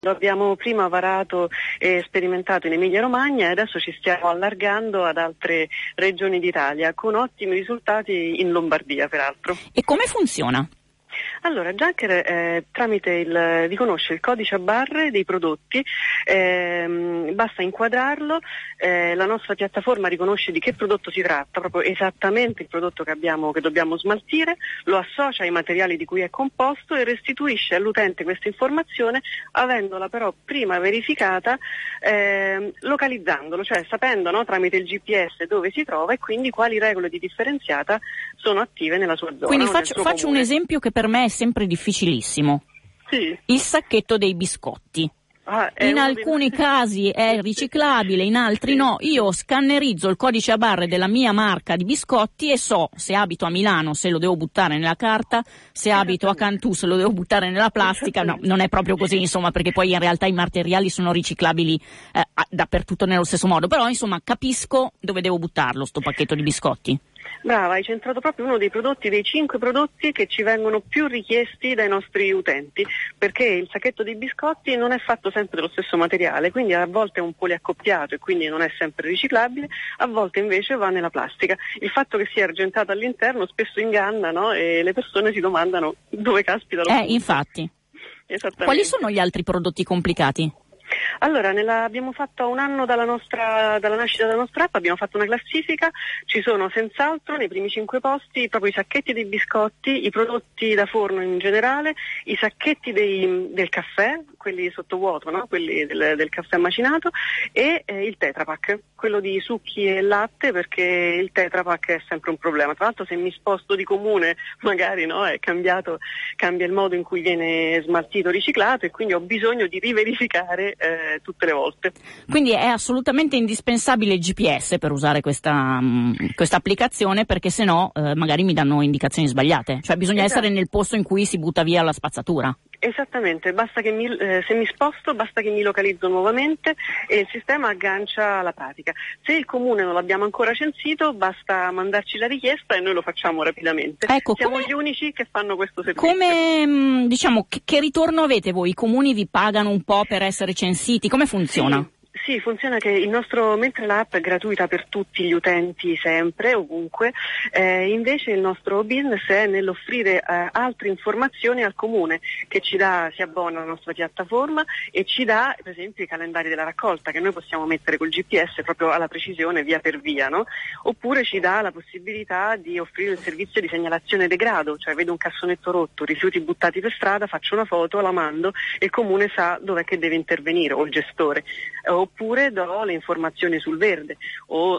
Lo abbiamo prima varato e sperimentato in Emilia-Romagna e adesso ci stiamo allargando ad altre regioni d'Italia con ottimi risultati in Lombardia, peraltro. E come funziona? Allora, Junker riconosce il codice a barre dei prodotti, basta inquadrarlo, la nostra piattaforma riconosce di che prodotto si tratta, proprio esattamente il prodotto che dobbiamo smaltire, lo associa ai materiali di cui è composto e restituisce all'utente questa informazione, avendola però prima verificata, localizzandolo, cioè sapendo, no, tramite il GPS dove si trova e quindi quali regole di differenziata sono attive nella sua zona. Quindi faccio un esempio che per me è sempre difficilissimo. Sì. Il sacchetto dei biscotti. In alcuni casi è riciclabile, in altri no. Io scannerizzo il codice a barre della mia marca di biscotti e so se abito a Milano se lo devo buttare nella carta, se abito a Cantù se lo devo buttare nella plastica. No, non è proprio così, insomma, perché poi in realtà i materiali sono riciclabili dappertutto nello stesso modo. Però insomma capisco dove devo buttarlo sto pacchetto di biscotti. Brava, hai centrato proprio uno dei 5 prodotti che ci vengono più richiesti dai nostri utenti, perché il sacchetto dei biscotti non è fatto sempre dello stesso materiale, quindi a volte è un poliaccoppiato e quindi non è sempre riciclabile, a volte invece va nella plastica. Il fatto che sia argentato all'interno spesso inganna, no? E le persone si domandano dove caspita lo infatti. Quali sono gli altri prodotti complicati? Allora, abbiamo fatto un anno dalla nascita della nostra app, abbiamo fatto una classifica, ci sono senz'altro nei primi 5 posti proprio i sacchetti dei biscotti, i prodotti da forno in generale, i sacchetti del caffè, quelli sottovuoto, no? Quelli del caffè macinato, e il Tetra Pak, quello di succhi e latte, perché il Tetra Pak è sempre un problema. Tra l'altro se mi sposto di comune magari, no, cambia il modo in cui viene smaltito, riciclato, e quindi ho bisogno di riverificare tutte le volte. Quindi è assolutamente indispensabile il GPS per usare questa applicazione, perché sennò magari mi danno indicazioni sbagliate, cioè bisogna essere nel posto in cui si butta via la spazzatura. Esattamente, basta che se mi sposto basta che mi localizzo nuovamente e il sistema aggancia la pratica. Se il comune non l'abbiamo ancora censito, basta mandarci la richiesta e noi lo facciamo rapidamente. Ecco, siamo gli unici che fanno questo servizio. Come, che ritorno avete voi? I comuni vi pagano un po' per essere censiti? Come funziona? Sì, funziona che mentre l'app è gratuita per tutti gli utenti sempre, ovunque, invece il nostro business è nell'offrire altre informazioni al comune che si abbona alla nostra piattaforma e ci dà per esempio i calendari della raccolta che noi possiamo mettere col GPS proprio alla precisione via per via, no? Oppure ci dà la possibilità di offrire il servizio di segnalazione degrado, cioè vedo un cassonetto rotto, rifiuti buttati per strada, faccio una foto, la mando e il comune sa dov'è che deve intervenire, o il gestore. Oppure do le informazioni sul verde o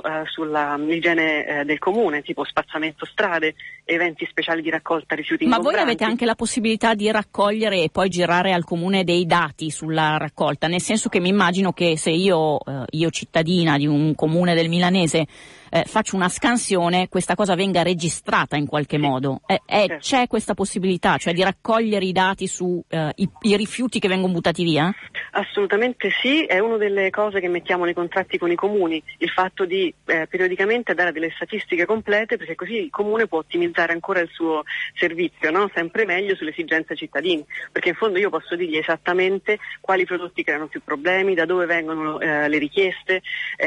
sull'igiene del comune, tipo spazzamento strade, eventi speciali di raccolta rifiuti ingombranti. Ma voi avete anche la possibilità di raccogliere e poi girare al comune dei dati sulla raccolta, nel senso che mi immagino che se io cittadina di un comune del Milanese faccio una scansione, questa cosa venga registrata in qualche modo. Certo. C'è questa possibilità, cioè di raccogliere i dati su i rifiuti che vengono buttati via? Assolutamente sì, è una delle cose che mettiamo nei contratti con i comuni, il fatto di periodicamente dare delle statistiche complete, perché così il comune può ottimizzare ancora il suo servizio, no? Sempre meglio sulle esigenze cittadini, perché in fondo io posso dirgli esattamente quali prodotti creano più problemi, da dove vengono le richieste,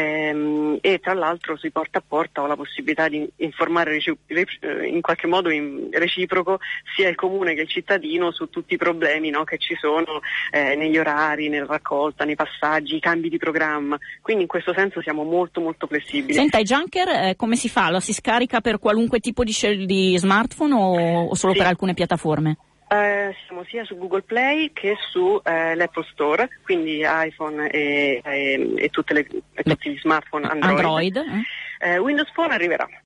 e tra l'altro sui porta a porta ho la possibilità di informare in qualche modo in reciproco sia il comune che il cittadino su tutti i problemi, no, che ci sono negli orari, nella raccolta, nei passaggi, i cambi di programma, quindi in questo senso siamo molto molto flessibili. Senta, i Junker come si fa? La si scarica per qualunque tipo di smartphone o solo per alcune piattaforme? Siamo sia su Google Play che su l'Apple Store, quindi iPhone e tutti gli smartphone Android. Windows Phone arriverà.